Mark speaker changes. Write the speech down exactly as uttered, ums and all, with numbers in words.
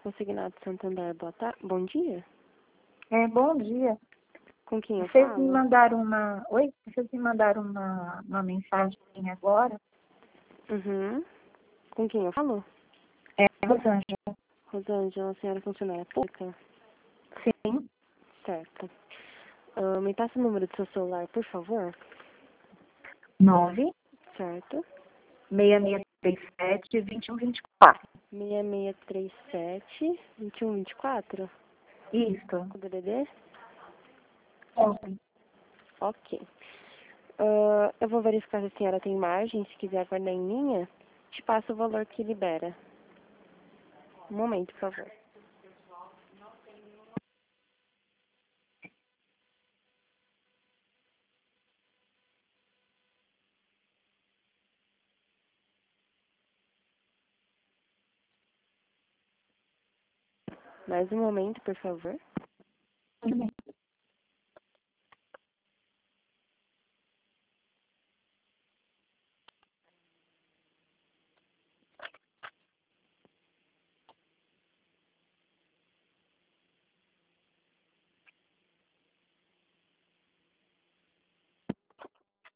Speaker 1: Consignado Santander, boa tarde. Bom dia.
Speaker 2: É, bom dia.
Speaker 1: Com quem eu
Speaker 2: Vocês
Speaker 1: falo?
Speaker 2: me mandaram uma... Oi? Vocês me mandaram uma, uma mensagem agora?
Speaker 1: Uhum. Com quem eu falo?
Speaker 2: É, Rosângela.
Speaker 1: Rosângela, a senhora é funcionária pública?
Speaker 2: Sim.
Speaker 1: Certo. Ah, me passa o número do seu celular, por favor.
Speaker 2: nove
Speaker 1: Certo.
Speaker 2: seis seis três sete, dois um dois quatro.
Speaker 1: seis seis três sete, dois um dois quatro.
Speaker 2: Isso.
Speaker 1: Com D D D?
Speaker 2: Ontem.
Speaker 1: Ok. Ah, eu vou verificar se a senhora tem margem. Se quiser aguardar em linha, te passo o valor que libera. Um momento, por favor. Mais um momento, por favor.
Speaker 2: Tudo bem.